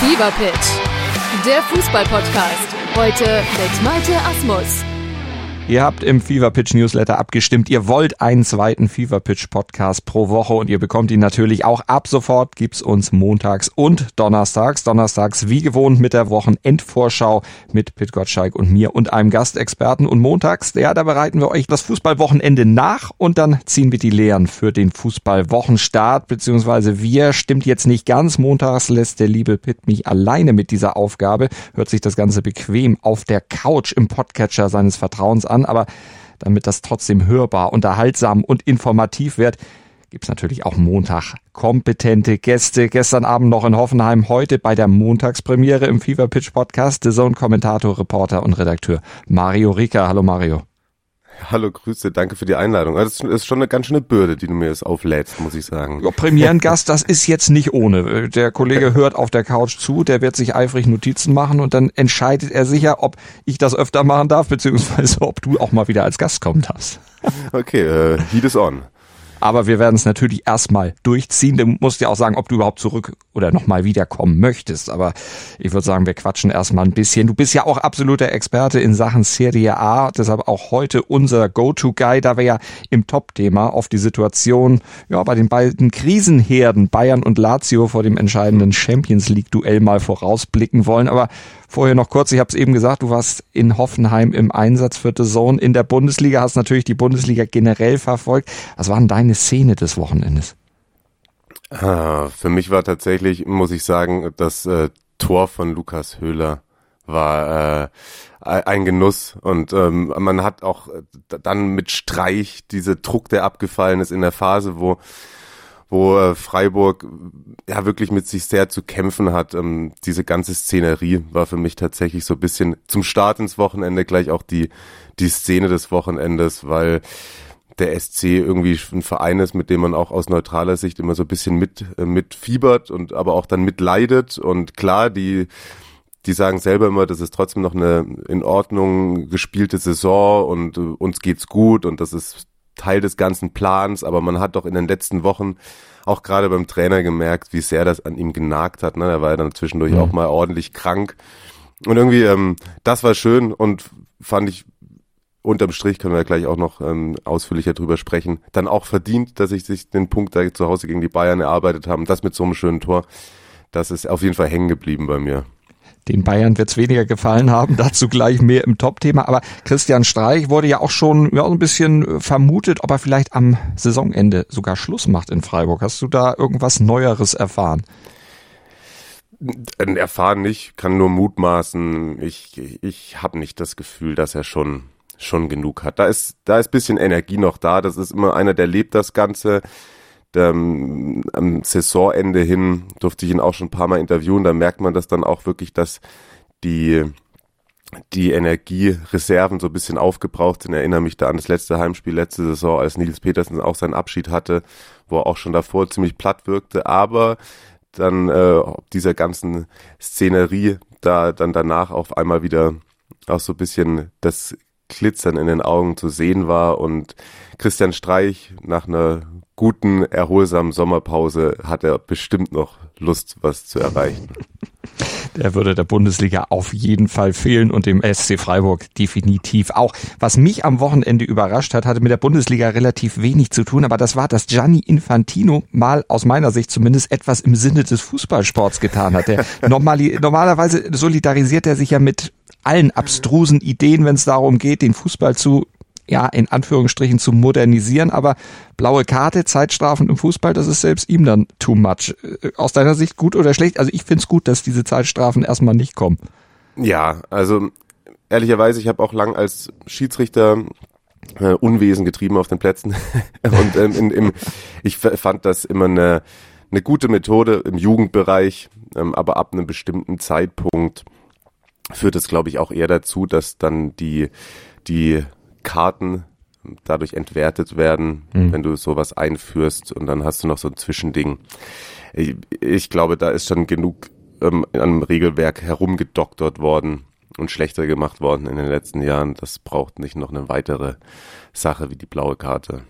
Fever Pitch, der Fußball-Podcast. Heute mit Malte Asmus. Ihr habt im Fever Pitch Newsletter abgestimmt. Ihr wollt einen zweiten Fever Pitch Podcast pro Woche und ihr bekommt ihn natürlich auch. Ab sofort gibt's uns montags und donnerstags. Donnerstags wie gewohnt mit der Wochenendvorschau mit Pit Gottschalk und mir und einem Gastexperten. Und montags, ja, da bereiten wir euch das Fußballwochenende nach und dann ziehen wir die Lehren für den Fußballwochenstart. Beziehungsweise wir, stimmt jetzt nicht ganz. Montags lässt der liebe Pit mich alleine mit dieser Aufgabe. Hört sich das Ganze bequem auf der Couch im Podcatcher seines Vertrauens an, aber damit das trotzdem hörbar, unterhaltsam und informativ wird, gibt's natürlich auch Montag kompetente Gäste. Gestern Abend noch in Hoffenheim, heute bei der Montagspremiere im Fever Pitch Podcast, DAZN-Kommentator, Reporter und Redakteur Mario Rieker. Hallo Mario. Hallo, Grüße, danke für die Einladung. Das ist schon eine ganz schöne Bürde, die du mir jetzt auflädst, muss ich sagen. Ja, Premierengast, das ist jetzt nicht ohne. Der Kollege hört auf der Couch zu, der wird sich eifrig Notizen machen und dann entscheidet er sicher, ob ich das öfter machen darf, beziehungsweise ob du auch mal wieder als Gast kommen darfst. Okay, heat is on. Aber wir werden es natürlich erstmal durchziehen. Du musst ja auch sagen, ob du überhaupt zurück oder nochmal wiederkommen möchtest. Aber ich würde sagen, wir quatschen erstmal ein bisschen. Du bist ja auch absoluter Experte in Sachen Serie A. Deshalb auch heute unser Go-To-Guy, da wir ja im Top-Thema auf die Situation bei den beiden Krisenherden Bayern und Lazio vor dem entscheidenden Champions-League-Duell mal vorausblicken wollen. Aber vorher noch kurz, ich habe es eben gesagt, du warst in Hoffenheim im Einsatz für DAZN in der Bundesliga, hast natürlich die Bundesliga generell verfolgt. Was war denn deine Szene des Wochenendes? Für mich war tatsächlich, muss ich sagen, das Tor von Lukas Höhler war ein Genuss und man hat auch dann mit Streich diese Druck, der abgefallen ist in der Phase, wo Freiburg ja wirklich mit sich sehr zu kämpfen hat. Diese ganze Szenerie war für mich tatsächlich so ein bisschen zum Start ins Wochenende gleich auch die Szene des Wochenendes, weil der SC irgendwie ein Verein ist, mit dem man auch aus neutraler Sicht immer so ein bisschen mitfiebert und aber auch dann mitleidet. Und klar, die sagen selber immer, das ist trotzdem noch eine in Ordnung gespielte Saison und uns geht's gut und das ist Teil des ganzen Plans, aber man hat doch in den letzten Wochen auch gerade beim Trainer gemerkt, wie sehr das an ihm genagt hat. Ne? Er war ja dann zwischendurch auch mal ordentlich krank. Und irgendwie, das war schön und fand ich, unterm Strich können wir ja gleich auch noch ausführlicher drüber sprechen, dann auch verdient, dass sich den Punkt da zu Hause gegen die Bayern erarbeitet haben. Das mit so einem schönen Tor, das ist auf jeden Fall hängen geblieben bei mir. Den Bayern wird es weniger gefallen haben, dazu gleich mehr im Top-Thema. Aber Christian Streich wurde ja auch schon so ein bisschen vermutet, ob er vielleicht am Saisonende sogar Schluss macht in Freiburg. Hast du da irgendwas Neueres erfahren? Erfahren nicht, kann nur mutmaßen. Ich habe nicht das Gefühl, dass er schon genug hat. Da ist bisschen Energie noch da. Das ist immer einer, der lebt das Ganze. Am Saisonende hin durfte ich ihn auch schon ein paar Mal interviewen, da merkt man das dann auch wirklich, dass die Energiereserven so ein bisschen aufgebraucht sind. Ich erinnere mich da an das letzte Heimspiel letzte Saison, als Nils Petersen auch seinen Abschied hatte, wo er auch schon davor ziemlich platt wirkte, aber dann dieser ganzen Szenerie da dann danach auf einmal wieder auch so ein bisschen das Glitzern in den Augen zu sehen war und Christian Streich nach einer guten, erholsamen Sommerpause hat er bestimmt noch Lust, was zu erreichen. Der würde der Bundesliga auf jeden Fall fehlen und dem SC Freiburg definitiv auch. Was mich am Wochenende überrascht hat, hatte mit der Bundesliga relativ wenig zu tun, aber das war, dass Gianni Infantino mal aus meiner Sicht zumindest etwas im Sinne des Fußballsports getan hat. Der normalerweise solidarisiert er sich ja mit allen abstrusen Ideen, wenn es darum geht, den Fußball in Anführungsstrichen zu modernisieren, aber blaue Karte, Zeitstrafen im Fußball, das ist selbst ihm dann too much. Aus deiner Sicht gut oder schlecht? Also ich find's gut, dass diese Zeitstrafen erstmal nicht kommen. Ja, also ehrlicherweise, ich habe auch lang als Schiedsrichter Unwesen getrieben auf den Plätzen und ich fand das immer eine gute Methode im Jugendbereich, aber ab einem bestimmten Zeitpunkt führt es, glaube ich, auch eher dazu, dass dann die Karten dadurch entwertet werden, wenn du sowas einführst und dann hast du noch so ein Zwischending. Ich glaube, da ist schon genug am Regelwerk herumgedoktert worden und schlechter gemacht worden in den letzten Jahren. Das braucht nicht noch eine weitere Sache wie die blaue Karte.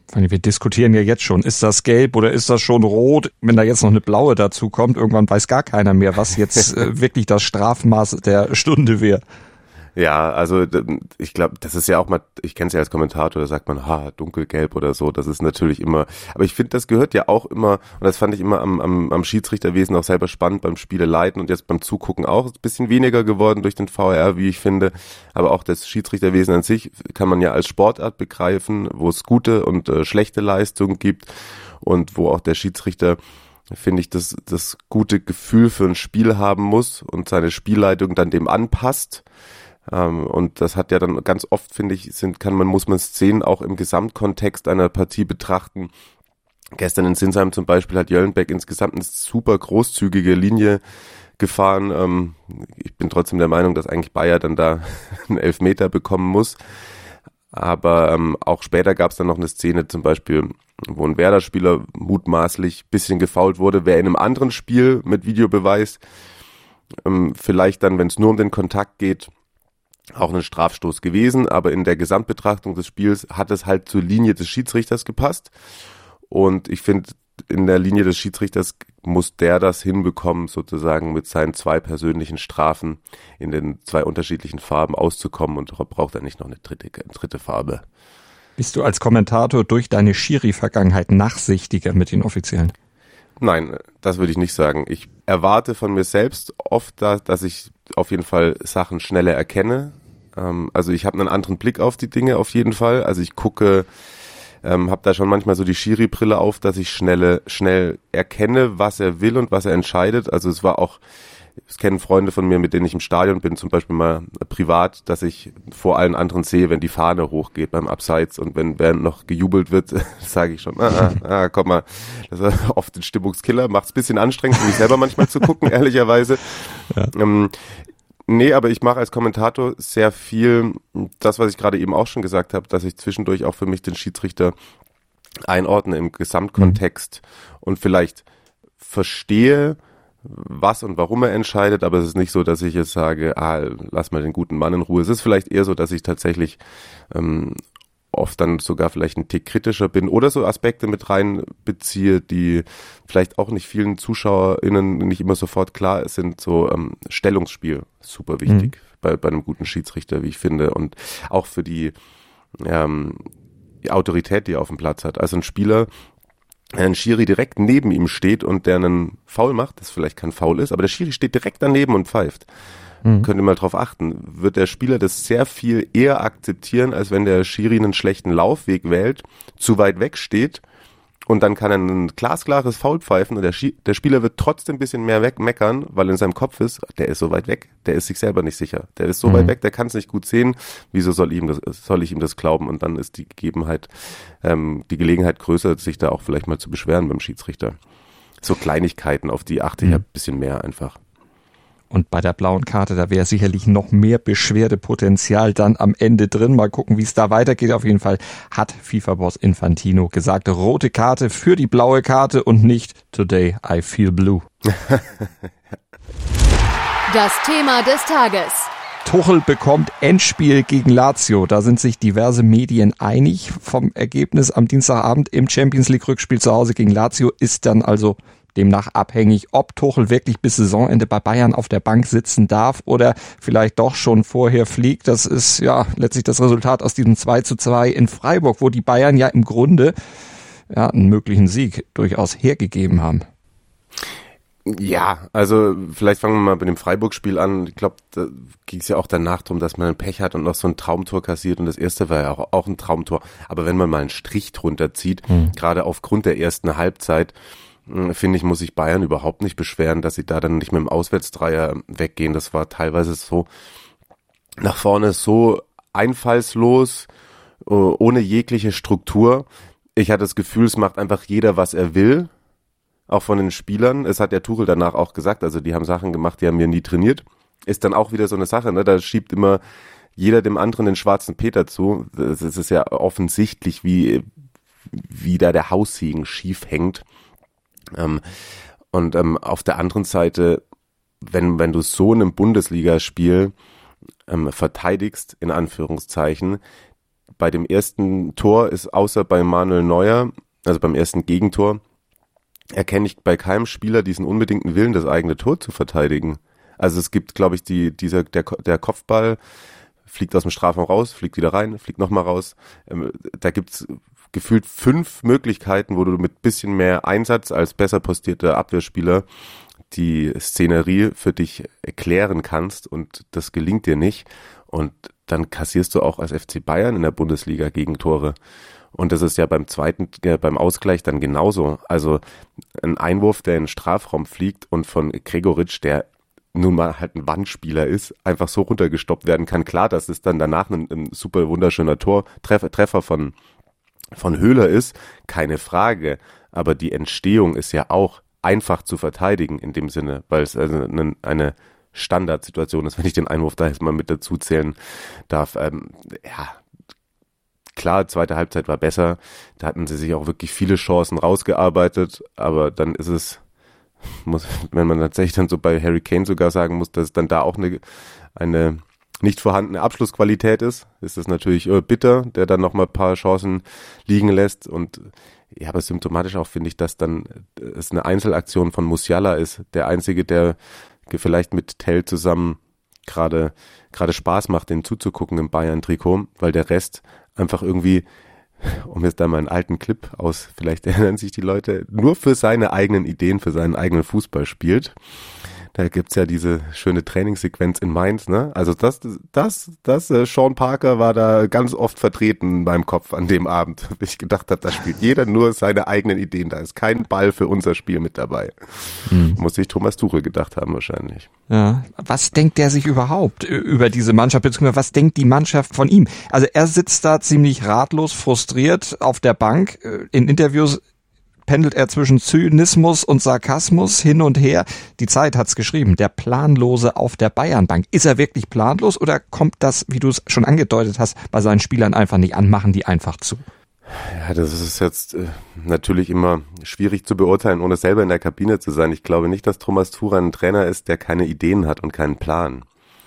Wir diskutieren ja jetzt schon, ist das gelb oder ist das schon rot? Wenn da jetzt noch eine blaue dazu kommt, irgendwann weiß gar keiner mehr, was jetzt wirklich das Strafmaß der Stunde wäre. Ja, also ich glaube, das ist ja auch mal, ich kenne es ja als Kommentator, da sagt man, dunkelgelb oder so, das ist natürlich immer, aber ich finde, das gehört ja auch immer, und das fand ich immer am Schiedsrichterwesen auch selber spannend, beim Spiele leiten und jetzt beim Zugucken auch, ist ein bisschen weniger geworden durch den VAR, wie ich finde, aber auch das Schiedsrichterwesen an sich kann man ja als Sportart begreifen, wo es gute und schlechte Leistungen gibt und wo auch der Schiedsrichter, finde ich, das gute Gefühl für ein Spiel haben muss und seine Spielleitung dann dem anpasst. Und das hat ja dann ganz oft, finde ich, muss man Szenen auch im Gesamtkontext einer Partie betrachten. Gestern in Sinsheim zum Beispiel hat Jöllenbeck insgesamt eine super großzügige Linie gefahren. Ich bin trotzdem der Meinung, dass eigentlich Bayer dann da einen Elfmeter bekommen muss. Aber auch später gab es dann noch eine Szene zum Beispiel, wo ein Werder-Spieler mutmaßlich ein bisschen gefoult wurde. Wer in einem anderen Spiel mit Videobeweis vielleicht dann, wenn es nur um den Kontakt geht, auch ein Strafstoß gewesen, aber in der Gesamtbetrachtung des Spiels hat es halt zur Linie des Schiedsrichters gepasst und ich finde, in der Linie des Schiedsrichters muss der das hinbekommen, sozusagen mit seinen 2 persönlichen Strafen in den 2 unterschiedlichen Farben auszukommen und braucht er nicht noch eine dritte Farbe. Bist du als Kommentator durch deine Schiri-Vergangenheit nachsichtiger mit den Offiziellen? Nein, das würde ich nicht sagen. Ich erwarte von mir selbst oft, dass ich auf jeden Fall Sachen schneller erkenne. Also ich habe einen anderen Blick auf die Dinge auf jeden Fall. Also ich gucke, habe da schon manchmal so die Schiri-Brille auf, dass ich schnell erkenne, was er will und was er entscheidet. Also es war auch, es kennen Freunde von mir, mit denen ich im Stadion bin, zum Beispiel mal privat, dass ich vor allen anderen sehe, wenn die Fahne hochgeht beim Abseits und während noch gejubelt wird, sage ich schon, komm mal, das ist oft ein Stimmungskiller, macht's ein bisschen anstrengend für mich selber manchmal zu gucken, ehrlicherweise. Ja. Nee, aber ich mache als Kommentator sehr viel, das, was ich gerade eben auch schon gesagt habe, dass ich zwischendurch auch für mich den Schiedsrichter einordne im Gesamtkontext und vielleicht verstehe, was und warum er entscheidet, aber es ist nicht so, dass ich jetzt sage, lass mal den guten Mann in Ruhe. Es ist vielleicht eher so, dass ich tatsächlich oft dann sogar vielleicht ein Tick kritischer bin oder so Aspekte mit reinbeziehe, die vielleicht auch nicht vielen ZuschauerInnen nicht immer sofort klar sind, so Stellungsspiel, super wichtig bei einem guten Schiedsrichter, wie ich finde, und auch für die Autorität, die er auf dem Platz hat. Also ein Spieler, ein Schiri direkt neben ihm steht und der einen Foul macht, das vielleicht kein Foul ist, aber der Schiri steht direkt daneben und pfeift. Könnt ihr mal drauf achten, wird der Spieler das sehr viel eher akzeptieren, als wenn der Schiri einen schlechten Laufweg wählt, zu weit weg steht und dann kann er ein glasklares Foul pfeifen und der Spieler wird trotzdem ein bisschen mehr wegmeckern, weil in seinem Kopf ist, der ist so weit weg, der ist sich selber nicht sicher, der ist so weit weg, der kann es nicht gut sehen, wieso soll ich ihm das glauben? Und dann ist die Gelegenheit größer, sich da auch vielleicht mal zu beschweren beim Schiedsrichter. So Kleinigkeiten, auf die achte ich ein bisschen mehr einfach. Und bei der blauen Karte, da wäre sicherlich noch mehr Beschwerdepotenzial dann am Ende drin. Mal gucken, wie es da weitergeht. Auf jeden Fall hat FIFA-Boss Infantino gesagt, rote Karte für die blaue Karte und nicht Today I feel blue. Das Thema des Tages. Tuchel bekommt Endspiel gegen Lazio. Da sind sich diverse Medien einig. Vom Ergebnis am Dienstagabend im Champions-League-Rückspiel zu Hause gegen Lazio ist dann also demnach abhängig, ob Tuchel wirklich bis Saisonende bei Bayern auf der Bank sitzen darf oder vielleicht doch schon vorher fliegt. Das ist ja letztlich das Resultat aus diesem 2:2 in Freiburg, wo die Bayern ja im Grunde einen möglichen Sieg durchaus hergegeben haben. Ja, also vielleicht fangen wir mal bei dem Freiburg-Spiel an. Ich glaube, da ging es ja auch danach darum, dass man ein Pech hat und noch so ein Traumtor kassiert und das erste war ja auch ein Traumtor. Aber wenn man mal einen Strich drunter zieht, gerade aufgrund der ersten Halbzeit, finde ich, muss sich Bayern überhaupt nicht beschweren, dass sie da dann nicht mit dem Auswärtsdreier weggehen. Das war teilweise so nach vorne so einfallslos, ohne jegliche Struktur. Ich hatte das Gefühl, es macht einfach jeder, was er will, auch von den Spielern. Es hat der Tuchel danach auch gesagt, also die haben Sachen gemacht, die haben wir nie trainiert. Ist dann auch wieder so eine Sache, ne? Da schiebt immer jeder dem anderen den schwarzen Peter zu. Es ist ja offensichtlich, wie da der Haussegen schief hängt. Und auf der anderen Seite, wenn du so in einem Bundesligaspiel verteidigst, in Anführungszeichen, bei dem ersten Tor ist außer bei Manuel Neuer, also beim ersten Gegentor, erkenne ich bei keinem Spieler diesen unbedingten Willen, das eigene Tor zu verteidigen. Also es gibt, glaube ich, der Kopfball fliegt aus dem Strafraum raus, fliegt wieder rein, fliegt nochmal raus. Da gibt's gefühlt 5 Möglichkeiten, wo du mit bisschen mehr Einsatz als besser postierter Abwehrspieler die Szenerie für dich erklären kannst und das gelingt dir nicht. Und dann kassierst du auch als FC Bayern in der Bundesliga Gegentore. Und das ist ja beim Ausgleich dann genauso. Also ein Einwurf, der in den Strafraum fliegt und von Gregoritsch, der nun mal halt ein Wandspieler ist, einfach so runtergestoppt werden kann. Klar, dass es dann danach ein super wunderschöner Treffer von Höhler ist, keine Frage. Aber die Entstehung ist ja auch einfach zu verteidigen in dem Sinne, weil es also eine Standardsituation ist, wenn ich den Einwurf da jetzt mal mit dazu zählen darf. Klar, zweite Halbzeit war besser, da hatten sie sich auch wirklich viele Chancen rausgearbeitet, aber dann ist es, wenn man tatsächlich dann so bei Harry Kane sogar sagen muss, dass es dann da auch eine nicht vorhandene Abschlussqualität ist das natürlich bitter, der dann nochmal ein paar Chancen liegen lässt und ja, aber symptomatisch auch finde ich, dass dann es eine Einzelaktion von Musiala ist, der Einzige, der vielleicht mit Tell zusammen gerade Spaß macht, den zuzugucken im Bayern-Trikot, weil der Rest einfach irgendwie, um jetzt da mal einen alten Clip aus, vielleicht erinnern sich die Leute, nur für seine eigenen Ideen, für seinen eigenen Fußball spielt. Da gibt's ja diese schöne Trainingssequenz in Mainz, ne? Also Sean Parker war da ganz oft vertreten in meinem Kopf an dem Abend. Ich gedacht habe, da spielt jeder nur seine eigenen Ideen. Da ist kein Ball für unser Spiel mit dabei. Muss sich Thomas Tuchel gedacht haben wahrscheinlich. Ja. Was denkt der sich überhaupt über diese Mannschaft, beziehungsweise was denkt die Mannschaft von ihm? Also er sitzt da ziemlich ratlos, frustriert auf der Bank. In Interviews pendelt er zwischen Zynismus und Sarkasmus hin und her. Die Zeit hat's geschrieben, der Planlose auf der Bayernbank. Ist er wirklich planlos oder kommt das, wie du es schon angedeutet hast, bei seinen Spielern einfach nicht an, machen die einfach zu? Ja, das ist jetzt natürlich immer schwierig zu beurteilen, ohne selber in der Kabine zu sein. Ich glaube nicht, dass Thomas Tuchel ein Trainer ist, der keine Ideen hat und keinen Plan.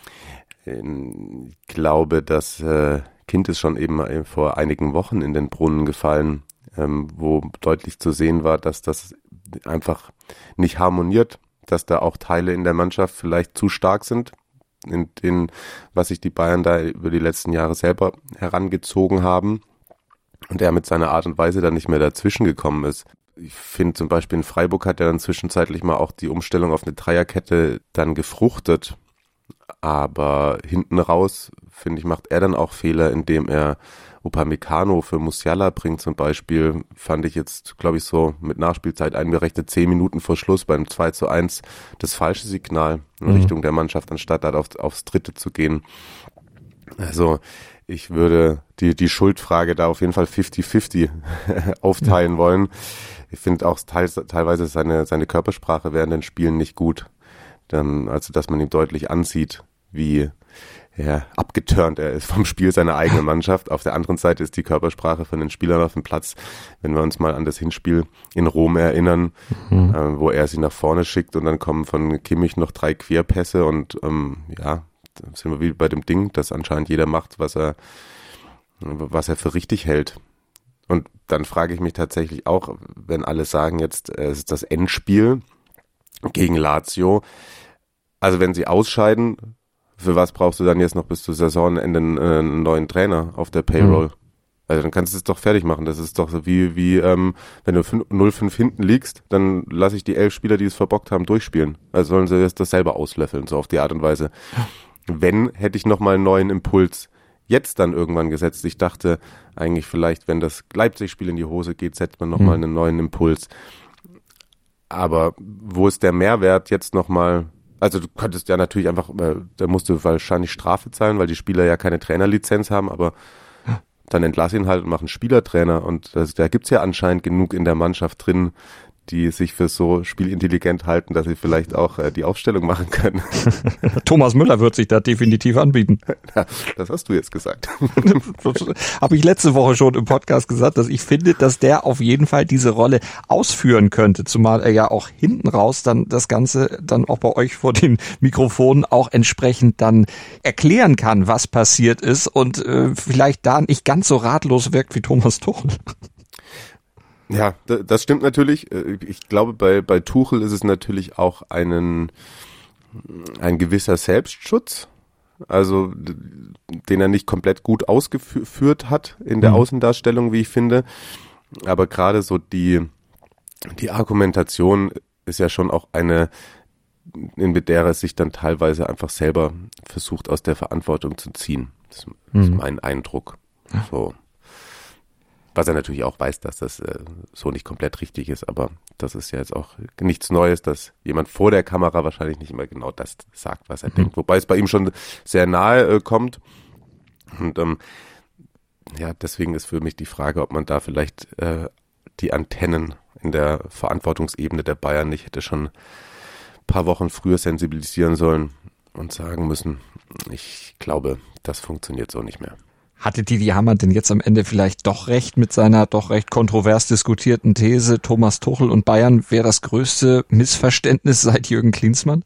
Ich glaube, das Kind ist schon eben vor einigen Wochen in den Brunnen gefallen, wo deutlich zu sehen war, dass das einfach nicht harmoniert, dass da auch Teile in der Mannschaft vielleicht zu stark sind, in was sich die Bayern da über die letzten Jahre selber herangezogen haben und er mit seiner Art und Weise dann nicht mehr dazwischen gekommen ist. Ich finde zum Beispiel in Freiburg hat er dann zwischenzeitlich mal auch die Umstellung auf eine Dreierkette dann gefruchtet, aber hinten raus, finde ich, macht er dann auch Fehler, indem er Upamecano für Musiala bringt zum Beispiel, fand ich jetzt, glaube ich, so mit Nachspielzeit einberechnet 10 Minuten vor Schluss beim 2:1 das falsche Signal in Richtung der Mannschaft, anstatt da aufs Dritte zu gehen. Also ich würde die Schuldfrage da auf jeden Fall 50-50 aufteilen wollen. Ich finde auch teilweise seine Körpersprache während den Spielen nicht gut. Also dass man ihm deutlich ansieht, wie abgeturnt er ist vom Spiel seiner eigenen Mannschaft. Auf der anderen Seite ist die Körpersprache von den Spielern auf dem Platz, wenn wir uns mal an das Hinspiel in Rom erinnern, wo er sie nach vorne schickt und dann kommen von Kimmich noch 3 Querpässe und da sind wir wieder bei dem Ding, dass anscheinend jeder macht, was er für richtig hält. Und dann frage ich mich tatsächlich auch, wenn alle sagen jetzt, es ist das Endspiel gegen Lazio, also wenn sie ausscheiden, für was brauchst du dann jetzt noch bis zur Saisonende einen neuen Trainer auf der Payroll? Also dann kannst du es doch fertig machen. Das ist doch so wie wenn du 0-5 hinten liegst, dann lasse ich die 11 Spieler, die es verbockt haben, durchspielen. Also sollen sie das selber auslöffeln, so auf die Art und Weise. Wenn, hätte ich nochmal einen neuen Impuls jetzt dann irgendwann gesetzt. Ich dachte eigentlich vielleicht, wenn das Leipzig-Spiel in die Hose geht, setzt man nochmal einen neuen Impuls. Aber wo ist der Mehrwert jetzt nochmal? Also du könntest ja natürlich einfach, da musst du wahrscheinlich Strafe zahlen, weil die Spieler ja keine Trainerlizenz haben, aber dann entlass ihn halt und mach einen Spielertrainer und da gibt's ja anscheinend genug in der Mannschaft drin, die sich für so spielintelligent halten, dass sie vielleicht auch die Aufstellung machen können. Thomas Müller wird sich da definitiv anbieten. Das hast du jetzt gesagt. Habe ich letzte Woche schon im Podcast gesagt, dass ich finde, dass der auf jeden Fall diese Rolle ausführen könnte, zumal er ja auch hinten raus dann das Ganze dann auch bei euch vor den Mikrofonen auch entsprechend dann erklären kann, was passiert ist und vielleicht da nicht ganz so ratlos wirkt wie Thomas Tuchel. Ja, das stimmt natürlich. Ich glaube, bei Tuchel ist es natürlich auch ein gewisser Selbstschutz, also den er nicht komplett gut ausgeführt hat in der Außendarstellung, wie ich finde. Aber gerade so die Argumentation ist ja schon auch eine, in der er sich dann teilweise einfach selber versucht, aus der Verantwortung zu ziehen. Das ist mein Eindruck. So. Was er natürlich auch weiß, dass das so nicht komplett richtig ist, aber das ist ja jetzt auch nichts Neues, dass jemand vor der Kamera wahrscheinlich nicht immer genau das sagt, was er denkt. Wobei es bei ihm schon sehr nahe kommt. Und ja, deswegen ist für mich die Frage, ob man da vielleicht die Antennen in der Verantwortungsebene der Bayern nicht hätte schon ein paar Wochen früher sensibilisieren sollen und sagen müssen, ich glaube, das funktioniert so nicht mehr. Hatte Didi Hamann denn jetzt am Ende vielleicht doch recht mit seiner doch recht kontrovers diskutierten These, Thomas Tuchel und Bayern wäre das größte Missverständnis seit Jürgen Klinsmann?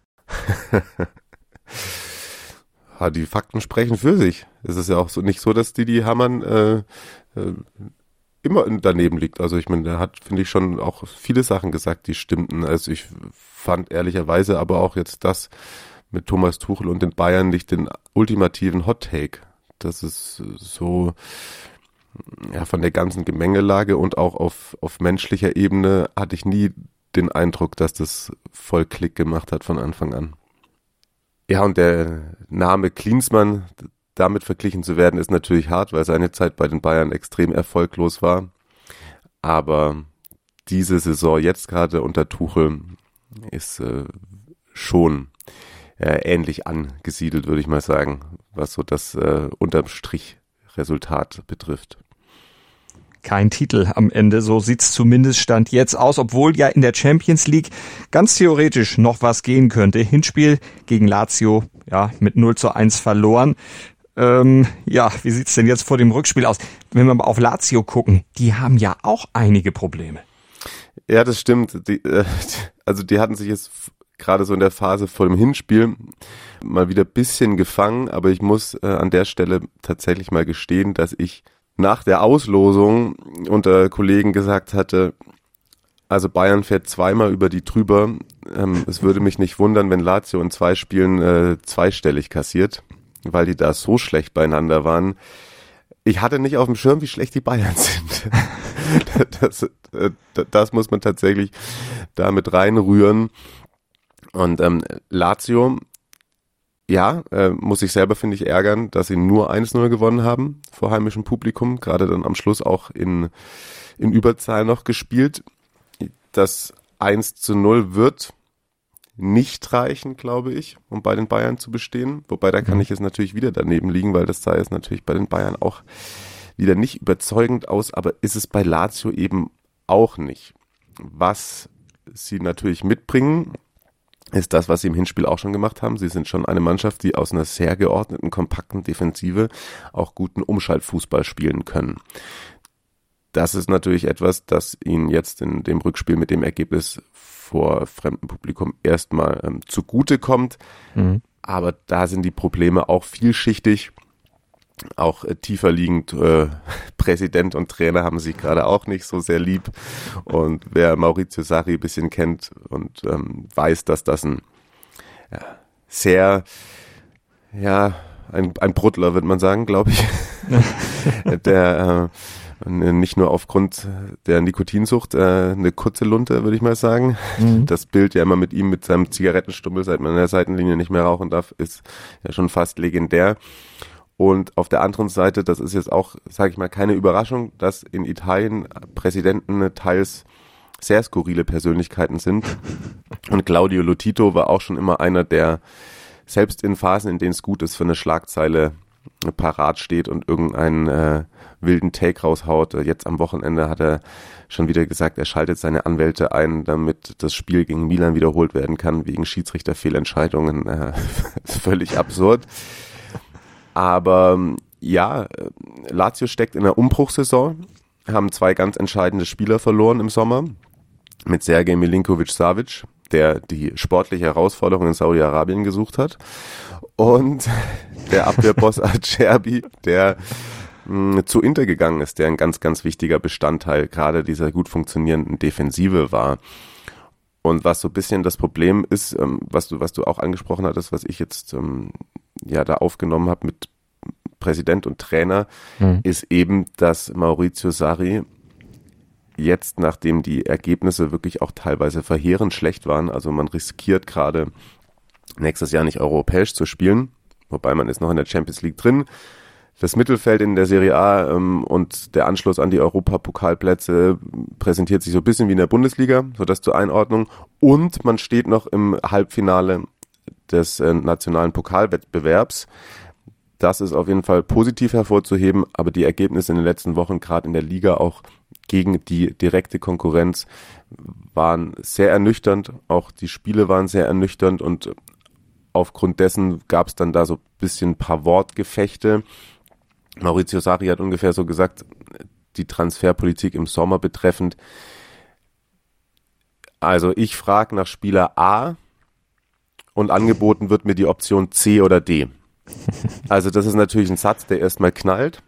Die Fakten sprechen für sich. Es ist ja auch so nicht so, dass Didi Hamann immer daneben liegt. Also ich meine, der hat, finde ich, schon auch viele Sachen gesagt, die stimmten. Also ich fand ehrlicherweise aber auch jetzt das mit Thomas Tuchel und den Bayern nicht den ultimativen Hot-Take. Das ist so, ja, von der ganzen Gemengelage und auch auf menschlicher Ebene hatte ich nie den Eindruck, dass das voll Klick gemacht hat von Anfang an. Ja, und der Name Klinsmann, damit verglichen zu werden, ist natürlich hart, weil seine Zeit bei den Bayern extrem erfolglos war. Aber diese Saison jetzt gerade unter Tuchel ist schon ähnlich angesiedelt, würde ich mal sagen, was so das unterm Strich Resultat betrifft. Kein Titel am Ende, so sieht's zumindest Stand jetzt aus, obwohl ja in der Champions League ganz theoretisch noch was gehen könnte. Hinspiel gegen Lazio, ja, mit 0:1 verloren. Ja, wie sieht's denn jetzt vor dem Rückspiel aus? Wenn wir mal auf Lazio gucken, die haben ja auch einige Probleme. Ja, das stimmt. Die hatten sich jetzt gerade so in der Phase vor dem Hinspiel mal wieder ein bisschen gefangen, aber ich muss an der Stelle tatsächlich mal gestehen, dass ich nach der Auslosung unter Kollegen gesagt hatte, also Bayern fährt zweimal über die drüber. Es würde mich nicht wundern, wenn Lazio in 2 Spielen zweistellig kassiert, weil die da so schlecht beieinander waren. Ich hatte nicht auf dem Schirm, wie schlecht die Bayern sind. Das muss man tatsächlich damit reinrühren. Und Lazio, ja, muss sich selber, finde ich, ärgern, dass sie nur 1:0 gewonnen haben vor heimischem Publikum, gerade dann am Schluss auch in Überzahl noch gespielt. Das 1:0 wird nicht reichen, glaube ich, um bei den Bayern zu bestehen. Wobei, da kann ich jetzt natürlich wieder daneben liegen, weil das sah jetzt natürlich bei den Bayern auch wieder nicht überzeugend aus, aber ist es bei Lazio eben auch nicht. Was sie natürlich mitbringen, ist das, was sie im Hinspiel auch schon gemacht haben. Sie sind schon eine Mannschaft, die aus einer sehr geordneten, kompakten Defensive auch guten Umschaltfußball spielen können. Das ist natürlich etwas, das ihnen jetzt in dem Rückspiel mit dem Ergebnis vor fremdem Publikum erstmal zugute kommt. Aber da sind die Probleme auch vielschichtig. Auch tiefer liegend, Präsident und Trainer haben sich gerade auch nicht so sehr lieb. Und wer Maurizio Sarri ein bisschen kennt und weiß, dass das ein sehr, ja, ein Bruddler, würde man sagen, glaube ich, der nicht nur aufgrund der Nikotinsucht eine kurze Lunte, würde ich mal sagen. Das Bild ja immer mit ihm, mit seinem Zigarettenstummel, seit man an der Seitenlinie nicht mehr rauchen darf, ist ja schon fast legendär. Und auf der anderen Seite, das ist jetzt auch, sage ich mal, keine Überraschung, dass in Italien Präsidenten teils sehr skurrile Persönlichkeiten sind. Und Claudio Lotito war auch schon immer einer, der selbst in Phasen, in denen es gut ist, für eine Schlagzeile parat steht und irgendeinen wilden Take raushaut. Jetzt am Wochenende hat er schon wieder gesagt, er schaltet seine Anwälte ein, damit das Spiel gegen Milan wiederholt werden kann, wegen Schiedsrichterfehlentscheidungen. Völlig absurd. Aber ja, Lazio steckt in einer Umbruchssaison, haben 2 ganz entscheidende Spieler verloren im Sommer, mit Sergej Milinković-Savić, der die sportliche Herausforderung in Saudi-Arabien gesucht hat, und der Abwehrboss Acerbi, der zu Inter gegangen ist, der ein ganz, ganz wichtiger Bestandteil gerade dieser gut funktionierenden Defensive war. Und was so ein bisschen das Problem ist, was du auch angesprochen hattest, was ich jetzt da aufgenommen habe mit Präsident und Trainer, ist eben, dass Maurizio Sarri jetzt, nachdem die Ergebnisse wirklich auch teilweise verheerend schlecht waren, also man riskiert gerade nächstes Jahr nicht europäisch zu spielen, wobei man ist noch in der Champions League drin. Das Mittelfeld in der Serie A und der Anschluss an die Europapokalplätze präsentiert sich so ein bisschen wie in der Bundesliga, so das zur Einordnung. Und man steht noch im Halbfinale des nationalen Pokalwettbewerbs. Das ist auf jeden Fall positiv hervorzuheben, aber die Ergebnisse in den letzten Wochen, gerade in der Liga auch gegen die direkte Konkurrenz, waren sehr ernüchternd. Auch die Spiele waren sehr ernüchternd und aufgrund dessen gab es dann da so ein bisschen ein paar Wortgefechte. Maurizio Sarri hat ungefähr so gesagt, die Transferpolitik im Sommer betreffend. Also ich frage nach Spieler A und angeboten wird mir die Option C oder D. Also das ist natürlich ein Satz, der erstmal knallt.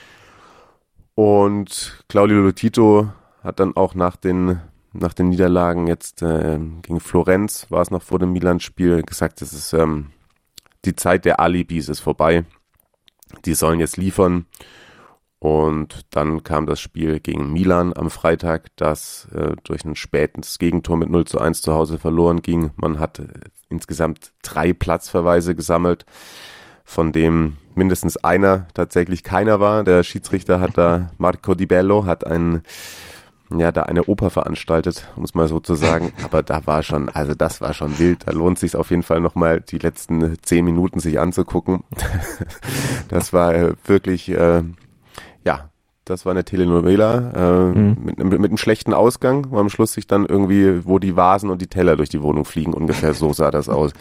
Und Claudio Lotito hat dann auch nach den Niederlagen jetzt gegen Florenz, war es noch vor dem Milan-Spiel, gesagt, das ist die Zeit der Alibis ist vorbei. Die sollen jetzt liefern. Und dann kam das Spiel gegen Milan am Freitag, das durch ein spätes Gegentor mit 0:1 zu Hause verloren ging. Man hat insgesamt 3 Platzverweise gesammelt, von dem mindestens einer tatsächlich keiner war. Der Schiedsrichter hat da, Marco Di Bello, hat eine Oper veranstaltet, um es mal so zu sagen. Aber das war schon wild. Da lohnt es sich auf jeden Fall nochmal die letzten 10 Minuten sich anzugucken. Das war wirklich, das war eine Telenovela mit einem schlechten Ausgang, wo am Schluss sich dann irgendwie, wo die Vasen und die Teller durch die Wohnung fliegen, ungefähr so sah das aus.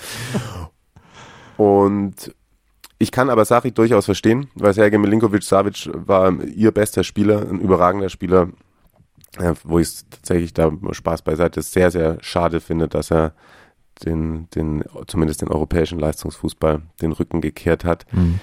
Und ich kann aber Sarri durchaus verstehen, weil Sergej Milinković-Savić war ihr bester Spieler, ein überragender Spieler, wo ich es tatsächlich, da Spaß beiseite, sehr, sehr schade finde, dass er zumindest den europäischen Leistungsfußball den Rücken gekehrt hat.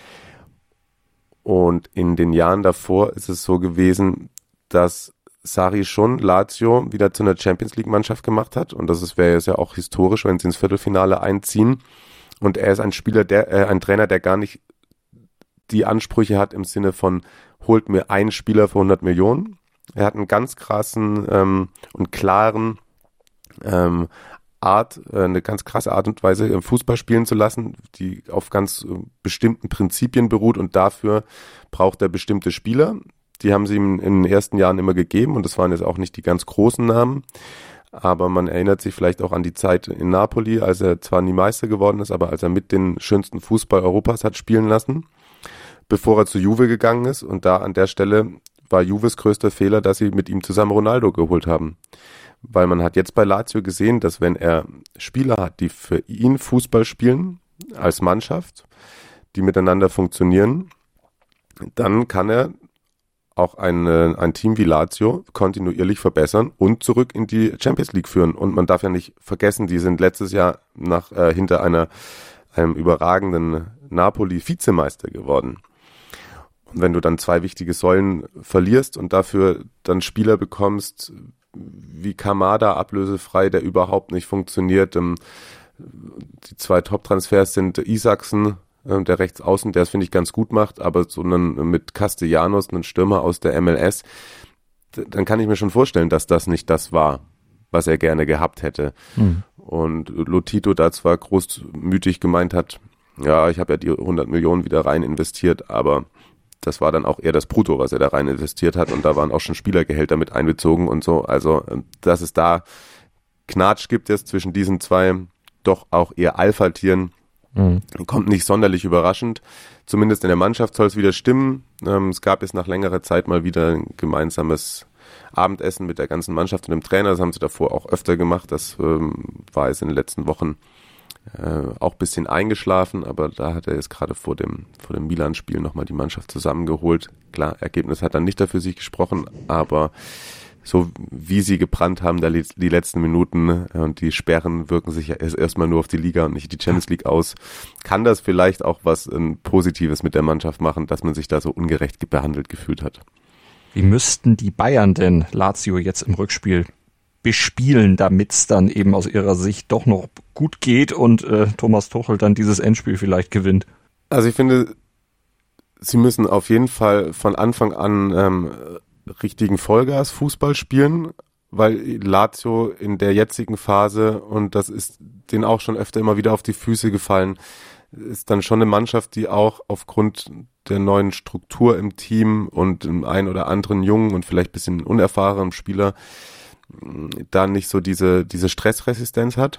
Und in den Jahren davor ist es so gewesen, dass Sarri schon Lazio wieder zu einer Champions-League-Mannschaft gemacht hat. Und das wäre jetzt ja auch historisch, wenn sie ins Viertelfinale einziehen. Und er ist ein Trainer, der gar nicht die Ansprüche hat im Sinne von, holt mir einen Spieler für 100 Millionen. Er hat einen ganz krassen und klaren eine ganz krasse Art und Weise, Fußball spielen zu lassen, die auf ganz bestimmten Prinzipien beruht, und dafür braucht er bestimmte Spieler. Die haben sie ihm in den ersten Jahren immer gegeben, und das waren jetzt auch nicht die ganz großen Namen. Aber man erinnert sich vielleicht auch an die Zeit in Napoli, als er zwar nie Meister geworden ist, aber als er mit den schönsten Fußball Europas hat spielen lassen, bevor er zu Juve gegangen ist. Und da an der Stelle war Juves größter Fehler, dass sie mit ihm zusammen Ronaldo geholt haben. Weil man hat jetzt bei Lazio gesehen, dass wenn er Spieler hat, die für ihn Fußball spielen, als Mannschaft, die miteinander funktionieren, dann kann er auch ein Team wie Lazio kontinuierlich verbessern und zurück in die Champions League führen. Und man darf ja nicht vergessen, die sind letztes Jahr hinter einem überragenden Napoli Vizemeister geworden. Und wenn du dann 2 wichtige Säulen verlierst und dafür dann Spieler bekommst wie Kamada ablösefrei, der überhaupt nicht funktioniert. Die 2 Top-Transfers sind Isaksen, der Rechtsaußen, der es, finde ich, ganz gut macht, aber so mit Castellanos, einen Stürmer aus der MLS, dann kann ich mir schon vorstellen, dass das nicht das war, was er gerne gehabt hätte. Und Lotito da zwar großmütig gemeint hat, ja, ich habe ja die 100 Millionen wieder rein investiert, aber das war dann auch eher das Brutto, was er da rein investiert hat, und da waren auch schon Spielergehälter mit einbezogen und so. Also, dass es da Knatsch gibt jetzt zwischen diesen 2 doch auch eher Alpha-Tieren, Kommt nicht sonderlich überraschend. Zumindest in der Mannschaft soll es wieder stimmen. Es gab jetzt nach längerer Zeit mal wieder ein gemeinsames Abendessen mit der ganzen Mannschaft und dem Trainer. Das haben sie davor auch öfter gemacht. Das war jetzt in den letzten Wochen auch ein bisschen eingeschlafen, aber da hat er jetzt gerade vor dem Milan-Spiel nochmal die Mannschaft zusammengeholt. Klar, Ergebnis hat dann nicht dafür sich gesprochen, aber so wie sie gebrannt haben, die letzten Minuten und die Sperren wirken sich ja erstmal nur auf die Liga und nicht die Champions League aus, kann das vielleicht auch was Positives mit der Mannschaft machen, dass man sich da so ungerecht behandelt gefühlt hat. Wie müssten die Bayern denn Lazio jetzt im Rückspiel bespielen, damit es dann eben aus ihrer Sicht doch noch gut geht und Thomas Tuchel dann dieses Endspiel vielleicht gewinnt? Also ich finde, sie müssen auf jeden Fall von Anfang an richtigen Vollgas-Fußball spielen, weil Lazio in der jetzigen Phase, und das ist denen auch schon öfter immer wieder auf die Füße gefallen, ist dann schon eine Mannschaft, die auch aufgrund der neuen Struktur im Team und dem einen oder anderen jungen und vielleicht ein bisschen unerfahrenen Spieler da nicht so diese Stressresistenz hat.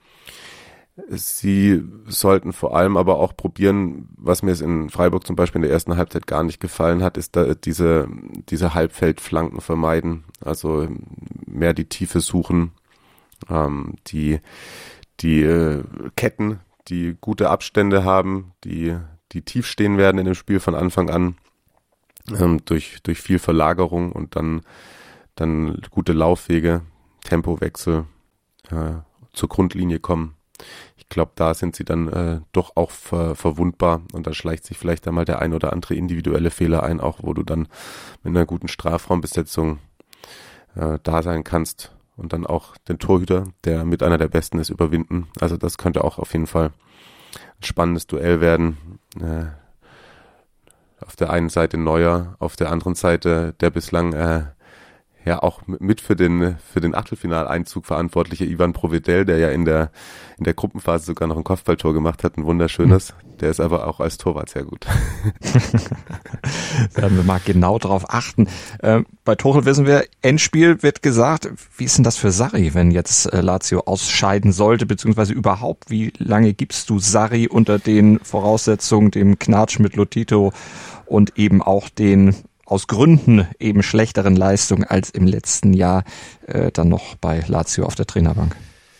Sie sollten vor allem aber auch probieren, was mir in Freiburg zum Beispiel in der ersten Halbzeit gar nicht gefallen hat, ist da diese Halbfeldflanken vermeiden, also mehr die Tiefe suchen, die Ketten, die gute Abstände haben, die tief stehen werden in dem Spiel von Anfang an, durch viel Verlagerung und dann gute Laufwege, Tempowechsel, zur Grundlinie kommen. Ich glaube, da sind sie dann doch auch verwundbar und da schleicht sich vielleicht einmal der ein oder andere individuelle Fehler ein, auch wo du dann mit einer guten Strafraumbesetzung da sein kannst und dann auch den Torhüter, der mit einer der Besten ist, überwinden. Also das könnte auch auf jeden Fall ein spannendes Duell werden. Auf der einen Seite Neuer, auf der anderen Seite der bislang ja auch mit für den Achtelfinaleinzug verantwortliche Ivan Provedel, der ja in der Gruppenphase sogar noch ein Kopfballtor gemacht hat, ein wunderschönes. Der ist aber auch als Torwart sehr gut. Werden wir mal genau drauf achten. Bei Tuchel wissen wir, Endspiel wird gesagt. Wie ist denn das für Sarri, wenn jetzt Lazio ausscheiden sollte, beziehungsweise überhaupt, wie lange gibst du Sarri unter den Voraussetzungen, dem Knatsch mit Lotito und eben auch den aus Gründen eben schlechteren Leistungen als im letzten Jahr dann noch bei Lazio auf der Trainerbank?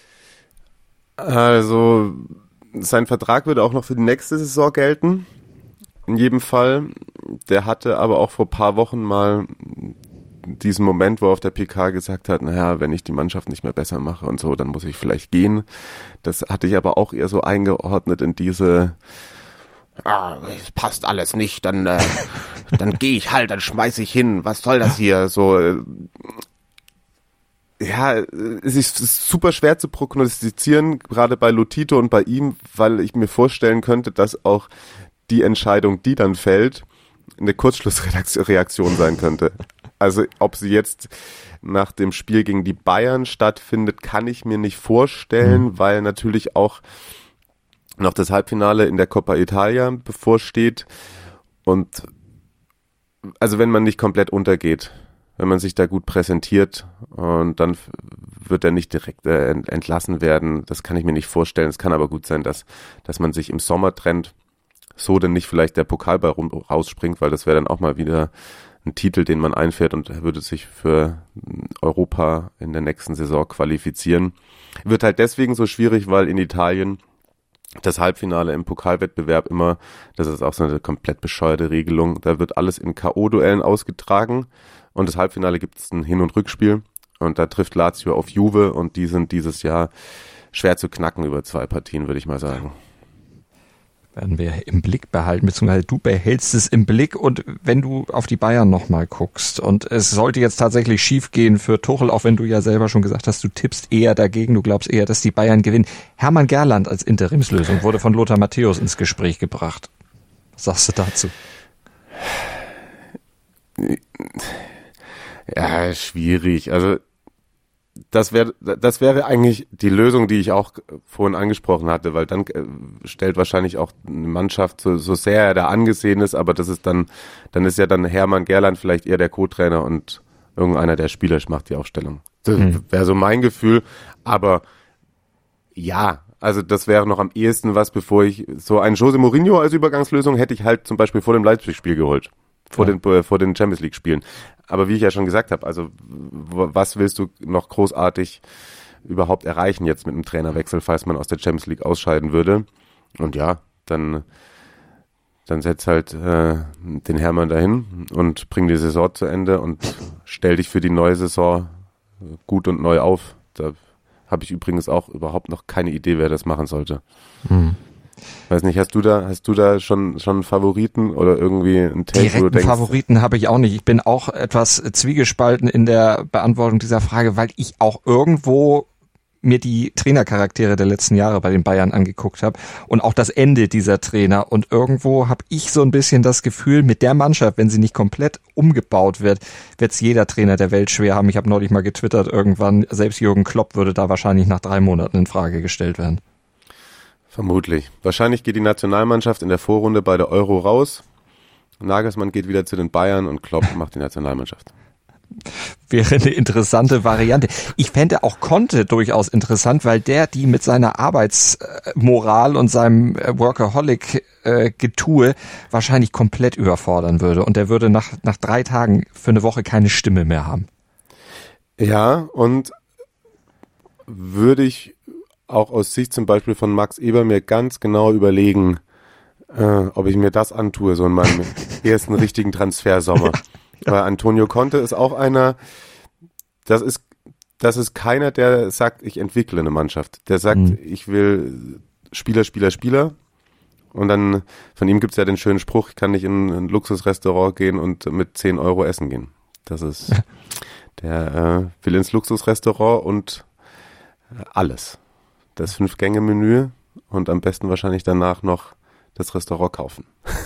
Also sein Vertrag würde auch noch für die nächste Saison gelten, in jedem Fall. Der hatte aber auch vor ein paar Wochen mal diesen Moment, wo er auf der PK gesagt hat, naja, wenn ich die Mannschaft nicht mehr besser mache und so, dann muss ich vielleicht gehen. Das hatte ich aber auch eher so eingeordnet in diese es passt alles nicht, dann gehe ich halt, dann schmeiße ich hin, was soll das hier, so, ja, es ist super schwer zu prognostizieren, gerade bei Lotito und bei ihm, weil ich mir vorstellen könnte, dass auch die Entscheidung, die dann fällt, eine Kurzschlussreaktion sein könnte. Also, ob sie jetzt nach dem Spiel gegen die Bayern stattfindet, kann ich mir nicht vorstellen, weil natürlich auch noch das Halbfinale in der Coppa Italia bevorsteht und also wenn man nicht komplett untergeht, wenn man sich da gut präsentiert und dann wird er nicht direkt entlassen werden, das kann ich mir nicht vorstellen. Es kann aber gut sein, dass man sich im Sommer trennt, so denn nicht vielleicht der Pokalball rausspringt, weil das wäre dann auch mal wieder ein Titel, den man einfährt und würde sich für Europa in der nächsten Saison qualifizieren. Wird halt deswegen so schwierig, weil in Italien das Halbfinale im Pokalwettbewerb immer, das ist auch so eine komplett bescheuerte Regelung, da wird alles in K.O.-Duellen ausgetragen und das Halbfinale gibt es ein Hin- und Rückspiel und da trifft Lazio auf Juve und die sind dieses Jahr schwer zu knacken über 2 Partien, würde ich mal sagen. Werden wir im Blick behalten, beziehungsweise du behältst es im Blick und wenn du auf die Bayern nochmal guckst und es sollte jetzt tatsächlich schief gehen für Tuchel, auch wenn du ja selber schon gesagt hast, du tippst eher dagegen, du glaubst eher, dass die Bayern gewinnen. Hermann Gerland als Interimslösung wurde von Lothar Matthäus ins Gespräch gebracht. Was sagst du dazu? Ja, schwierig. Also das wäre eigentlich die Lösung, die ich auch vorhin angesprochen hatte, weil dann stellt wahrscheinlich auch eine Mannschaft, so sehr er da angesehen ist, aber das ist dann ist ja dann Hermann Gerland vielleicht eher der Co-Trainer und irgendeiner der Spieler macht die Aufstellung. Das wäre so mein Gefühl, aber ja, also das wäre noch am ehesten was, bevor ich so einen Jose Mourinho als Übergangslösung hätte ich halt zum Beispiel vor dem Leipzig-Spiel geholt. Vor den Champions League-Spielen. Aber wie ich ja schon gesagt habe, also was willst du noch großartig überhaupt erreichen jetzt mit einem Trainerwechsel, falls man aus der Champions League ausscheiden würde? Und ja, dann setz halt den Hermann dahin und bring die Saison zu Ende und stell dich für die neue Saison gut und neu auf. Da habe ich übrigens auch überhaupt noch keine Idee, wer das machen sollte. Weiß nicht, hast du da schon einen Favoriten oder irgendwie einen Take, direkten wo du denkst, Favoriten habe ich auch nicht. Ich bin auch etwas zwiegespalten in der Beantwortung dieser Frage, weil ich auch irgendwo mir die Trainercharaktere der letzten Jahre bei den Bayern angeguckt habe und auch das Ende dieser Trainer. Und irgendwo habe ich so ein bisschen das Gefühl, mit der Mannschaft, wenn sie nicht komplett umgebaut wird es jeder Trainer der Welt schwer haben. Ich habe neulich mal getwittert, irgendwann, selbst Jürgen Klopp würde da wahrscheinlich nach 3 Monaten in Frage gestellt werden. Vermutlich. Wahrscheinlich geht die Nationalmannschaft in der Vorrunde bei der Euro raus. Nagelsmann geht wieder zu den Bayern und Klopp macht die Nationalmannschaft. Wäre eine interessante Variante. Ich fände auch Conte durchaus interessant, weil die mit seiner Arbeitsmoral und seinem Workaholic-Getue wahrscheinlich komplett überfordern würde. Und der würde nach 3 Tagen für eine Woche keine Stimme mehr haben. Ja, und würde ich auch aus Sicht zum Beispiel von Max Eber mir ganz genau überlegen, ob ich mir das antue, so in meinem ersten richtigen Transfersommer. Weil Antonio Conte ist auch einer, das ist keiner, der sagt, ich entwickle eine Mannschaft. Der sagt, ich will Spieler. Und dann, von ihm gibt's ja den schönen Spruch, ich kann nicht in ein Luxusrestaurant gehen und mit 10 Euro essen gehen. Das ist, der will ins Luxusrestaurant und alles. Das 5-Gänge-Menü und am besten wahrscheinlich danach noch das Restaurant kaufen.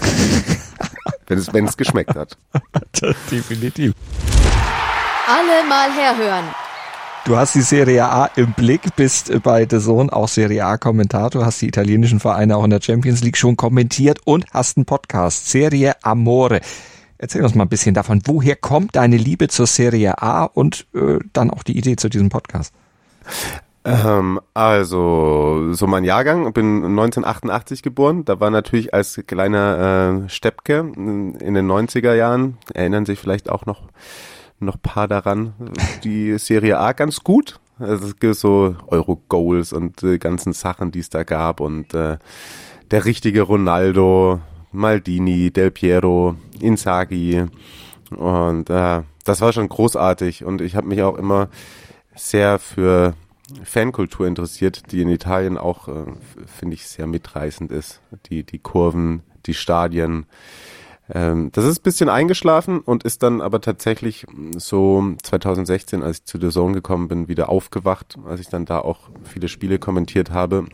wenn es geschmeckt hat. Definitiv. Alle mal herhören. Du hast die Serie A im Blick, bist bei DAZN auch Serie A-Kommentator, hast die italienischen Vereine auch in der Champions League schon kommentiert und hast einen Podcast, Serie Amore. Erzähl uns mal ein bisschen davon, woher kommt deine Liebe zur Serie A und dann auch die Idee zu diesem Podcast? Also, so mein Jahrgang, bin 1988 geboren, da war natürlich als kleiner Steppke in den 90er Jahren, erinnern sich vielleicht auch noch paar daran, die Serie A ganz gut. Also es gibt so Euro-Goals und ganzen Sachen, die es da gab und der richtige Ronaldo, Maldini, Del Piero, Inzaghi und das war schon großartig und ich habe mich auch immer sehr für Fankultur interessiert, die in Italien auch, finde ich, sehr mitreißend ist. Die Kurven, die Stadien. Das ist ein bisschen eingeschlafen und ist dann aber tatsächlich so 2016, als ich zu DAZN gekommen bin, wieder aufgewacht, als ich dann da auch viele Spiele kommentiert habe.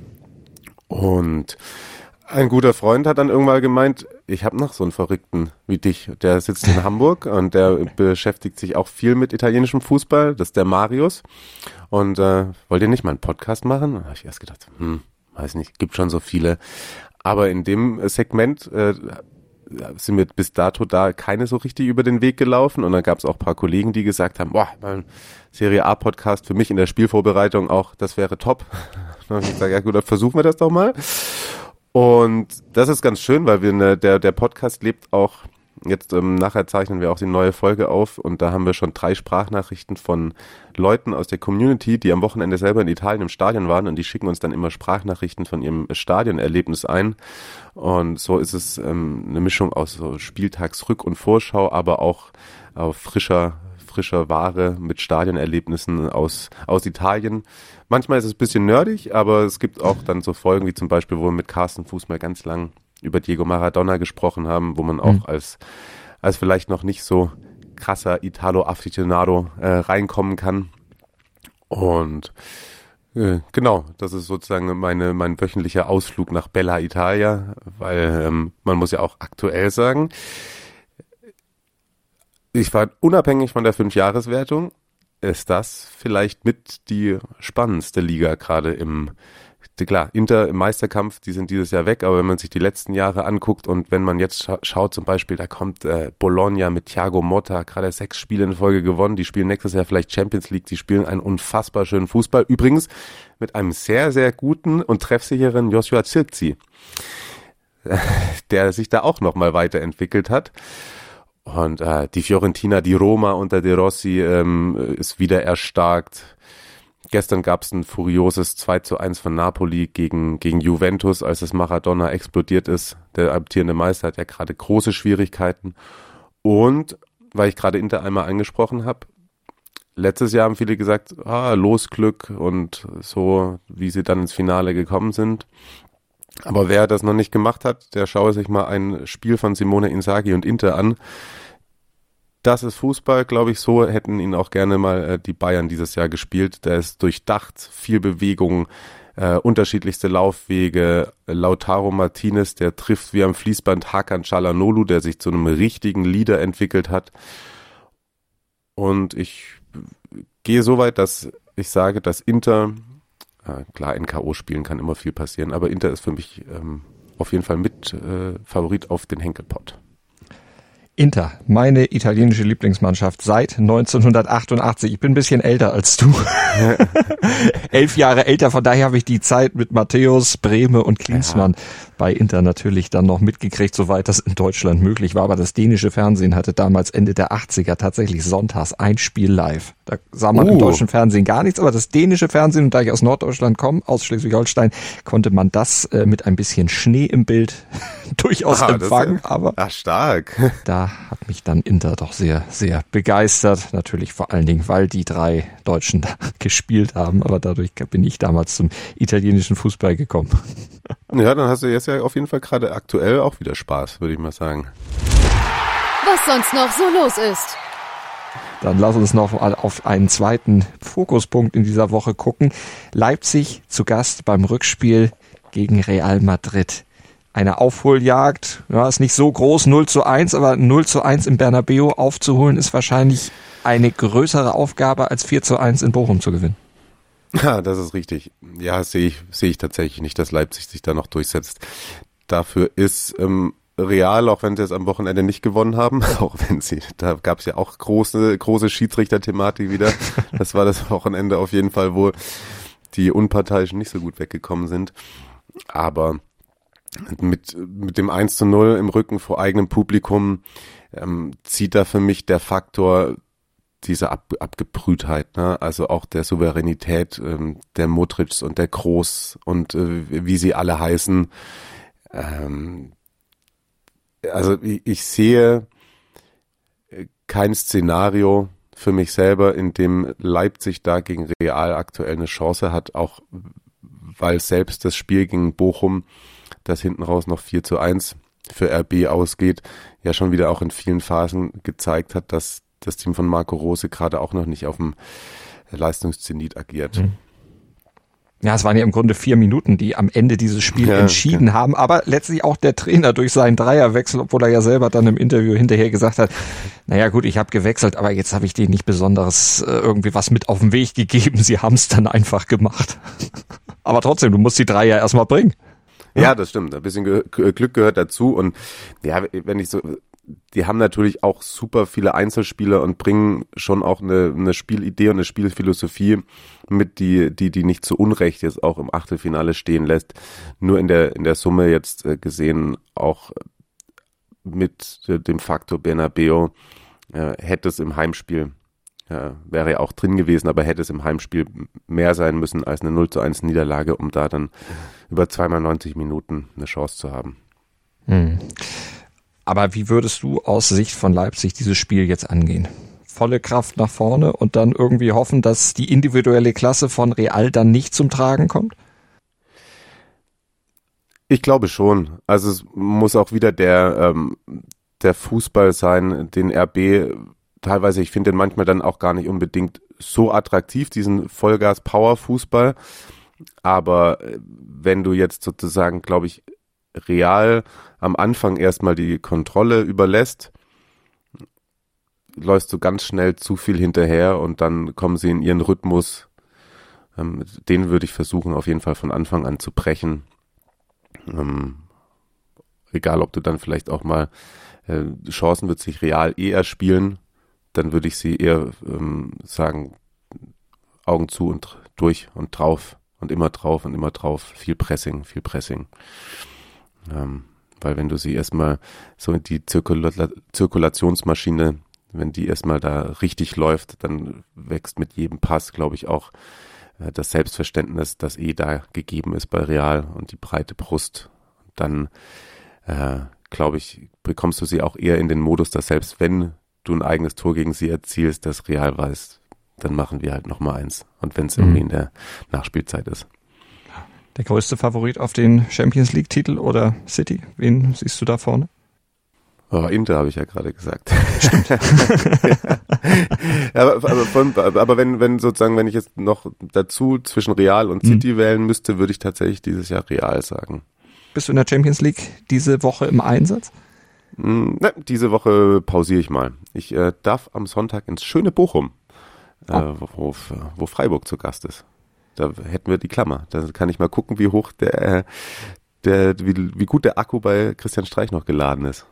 Und ein guter Freund hat dann irgendwann gemeint, ich habe noch so einen Verrückten wie dich. Der sitzt in Hamburg und der beschäftigt sich auch viel mit italienischem Fußball. Das ist der Marius. Und wollt ihr nicht mal einen Podcast machen? Da habe ich erst gedacht, weiß nicht, gibt schon so viele. Aber in dem Segment sind mir bis dato da keine so richtig über den Weg gelaufen. Und dann gab es auch ein paar Kollegen, die gesagt haben, ein Serie A-Podcast für mich in der Spielvorbereitung auch, das wäre top. Dann habe ich gesagt, ja gut, dann versuchen wir das doch mal. Und das ist ganz schön, weil der Podcast lebt auch, jetzt nachher zeichnen wir auch die neue Folge auf und da haben wir schon 3 Sprachnachrichten von Leuten aus der Community, die am Wochenende selber in Italien im Stadion waren und die schicken uns dann immer Sprachnachrichten von ihrem Stadionerlebnis ein und so ist es eine Mischung aus so Spieltagsrück- und Vorschau, aber auch auf frischer Ware mit Stadionerlebnissen aus Italien. Manchmal ist es ein bisschen nerdig, aber es gibt auch dann so Folgen wie zum Beispiel, wo wir mit Carsten Fuß mal ganz lang über Diego Maradona gesprochen haben, wo man auch als vielleicht noch nicht so krasser Italo-Aficionado reinkommen kann. Und genau, das ist sozusagen mein wöchentlicher Ausflug nach Bella Italia, weil man muss ja auch aktuell sagen, ich war unabhängig von der 5-Jahres-Wertung, ist das vielleicht mit die spannendste Liga gerade im klar, Inter im Meisterkampf, die sind dieses Jahr weg, aber wenn man sich die letzten Jahre anguckt und wenn man jetzt schaut zum Beispiel, da kommt Bologna mit Thiago Motta, gerade 6 Spiele in Folge gewonnen, die spielen nächstes Jahr vielleicht Champions League, die spielen einen unfassbar schönen Fußball, übrigens mit einem sehr, sehr guten und treffsicheren Joshua Zirkzee, der sich da auch nochmal weiterentwickelt hat. Und die Fiorentina, die Roma unter De Rossi ist wieder erstarkt. Gestern gab es ein furioses 2:1 von Napoli gegen Juventus, als das Maradona explodiert ist. Der amtierende Meister hat ja gerade große Schwierigkeiten. Und, weil ich gerade Inter einmal angesprochen habe, letztes Jahr haben viele gesagt, Losglück und so, wie sie dann ins Finale gekommen sind. Aber wer das noch nicht gemacht hat, der schaue sich mal ein Spiel von Simone Inzaghi und Inter an. Das ist Fußball, glaube ich, so hätten ihn auch gerne mal die Bayern dieses Jahr gespielt. Der ist durchdacht, viel Bewegung, unterschiedlichste Laufwege. Lautaro Martinez, der trifft wie am Fließband. Hakan Çalhanoğlu, der sich zu einem richtigen Leader entwickelt hat. Und ich gehe so weit, dass ich sage, dass Inter, klar, in K.O.-Spielen kann immer viel passieren, aber Inter ist für mich auf jeden Fall mit Favorit auf den Henkelpott. Inter, meine italienische Lieblingsmannschaft seit 1988. Ich bin ein bisschen älter als du. 11 Jahre älter, von daher habe ich die Zeit mit Matthäus, Brehme und Klinsmann bei Inter natürlich dann noch mitgekriegt, soweit das in Deutschland möglich war. Aber das dänische Fernsehen hatte damals Ende der 80er tatsächlich sonntags ein Spiel live. Da sah man im deutschen Fernsehen gar nichts, aber das dänische Fernsehen, und da ich aus Norddeutschland komme, aus Schleswig-Holstein, konnte man das mit ein bisschen Schnee im Bild durchaus empfangen. Aber stark. Da hat mich dann Inter doch sehr, sehr begeistert. Natürlich vor allen Dingen, weil die 3 Deutschen da gespielt haben. Aber dadurch bin ich damals zum italienischen Fußball gekommen. Ja, dann hast du jetzt ja auf jeden Fall gerade aktuell auch wieder Spaß, würde ich mal sagen. Was sonst noch so los ist. Dann lass uns noch auf einen zweiten Fokuspunkt in dieser Woche gucken. Leipzig zu Gast beim Rückspiel gegen Real Madrid. Eine Aufholjagd, ja, ist nicht so groß, 0:1, aber 0:1 im Bernabeu aufzuholen ist wahrscheinlich eine größere Aufgabe als 4:1 in Bochum zu gewinnen. Ja, das ist richtig. Ja, sehe ich tatsächlich nicht, dass Leipzig sich da noch durchsetzt. Dafür ist Real, auch wenn sie es am Wochenende nicht gewonnen haben, auch wenn da gab es ja auch große Schiedsrichter-Thematik wieder. Das war das Wochenende auf jeden Fall, wo die Unparteiischen nicht so gut weggekommen sind. Aber mit dem 1:0 im Rücken vor eigenem Publikum zieht da für mich der Faktor diese Abgebrühtheit, ne? Also auch der Souveränität der Modrics und der Kroos und wie sie alle heißen. Also ich sehe kein Szenario für mich selber, in dem Leipzig da gegen Real aktuell eine Chance hat, auch weil selbst das Spiel gegen Bochum, das hinten raus noch 4:1 für RB ausgeht, ja schon wieder auch in vielen Phasen gezeigt hat, dass das Team von Marco Rose gerade auch noch nicht auf dem Leistungszenit agiert. Ja, es waren ja im Grunde 4 Minuten, die am Ende dieses Spiel entschieden haben, aber letztlich auch der Trainer durch seinen Dreierwechsel, obwohl er ja selber dann im Interview hinterher gesagt hat, naja gut, ich habe gewechselt, aber jetzt habe ich denen nicht besonderes irgendwie was mit auf den Weg gegeben, sie haben es dann einfach gemacht. Aber trotzdem, du musst die Dreier erstmal bringen. Ja, das stimmt, ein bisschen Glück gehört dazu und ja, die haben natürlich auch super viele Einzelspieler und bringen schon auch eine Spielidee und eine Spielphilosophie mit, die nicht zu Unrecht jetzt auch im Achtelfinale stehen lässt. Nur in der Summe jetzt gesehen, auch mit dem Faktor Bernabeu, hätte es im Heimspiel, wäre ja auch drin gewesen, aber hätte es im Heimspiel mehr sein müssen als eine 0:1 Niederlage, um da dann über 2x90 Minuten eine Chance zu haben. Aber wie würdest du aus Sicht von Leipzig dieses Spiel jetzt angehen? Volle Kraft nach vorne und dann irgendwie hoffen, dass die individuelle Klasse von Real dann nicht zum Tragen kommt? Ich glaube schon. Also es muss auch wieder der Fußball sein, den RB teilweise, ich finde den manchmal dann auch gar nicht unbedingt so attraktiv, diesen Vollgas-Power-Fußball. Aber wenn du jetzt sozusagen, glaube ich, Real am Anfang erstmal die Kontrolle überlässt, läufst du ganz schnell zu viel hinterher und dann kommen sie in ihren Rhythmus Den würde ich versuchen, auf jeden Fall von Anfang an zu brechen. Egal, ob du dann vielleicht auch mal Chancen wird sich Real eher spielen, dann würde ich sie eher sagen, Augen zu und durch und drauf und immer drauf und immer drauf. Viel Pressing. Weil wenn du sie erstmal so in die Zirkulationsmaschine, wenn die erstmal da richtig läuft, dann wächst mit jedem Pass, glaube ich, auch das Selbstverständnis, das da gegeben ist bei Real und die breite Brust. Dann, glaube ich, bekommst du sie auch eher in den Modus, dass selbst wenn du ein eigenes Tor gegen sie erzielst, das Real weiß, dann machen wir halt nochmal eins. Und wenn es irgendwie in der Nachspielzeit ist. Der größte Favorit auf den Champions-League-Titel oder City? Wen siehst du da vorne? Oh, Inter habe ich ja gerade gesagt. Stimmt. Ja, aber wenn ich jetzt noch dazu zwischen Real und City wählen müsste, würde ich tatsächlich dieses Jahr Real sagen. Bist du in der Champions League diese Woche im Einsatz? Ne, diese Woche pausiere ich mal. Ich darf am Sonntag ins schöne Bochum, wo Freiburg zu Gast ist. Da hätten wir die Klammer. Da kann ich mal gucken, wie hoch wie gut der Akku bei Christian Streich noch geladen ist.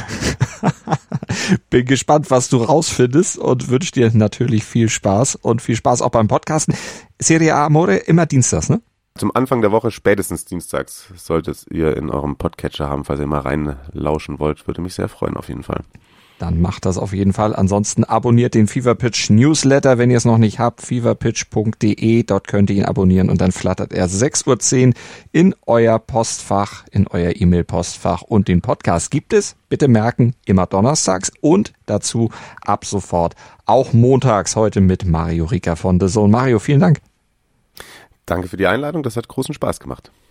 Bin gespannt, was du rausfindest und wünsche dir natürlich viel Spaß und viel Spaß auch beim Podcasten. Serie A Amore immer dienstags, ne? Zum Anfang der Woche, spätestens dienstags, solltet ihr in eurem Podcatcher haben, falls ihr mal reinlauschen wollt. Würde mich sehr freuen auf jeden Fall. Dann macht das auf jeden Fall. Ansonsten abonniert den Fever Pitch Newsletter, wenn ihr es noch nicht habt, feverpitch.de. Dort könnt ihr ihn abonnieren und dann flattert er 6:10 Uhr in euer Postfach, in euer E-Mail-Postfach. Und den Podcast gibt es, bitte merken, immer donnerstags und dazu ab sofort auch montags, heute mit Mario Rieker von The Zone. Mario, vielen Dank. Danke für die Einladung, das hat großen Spaß gemacht.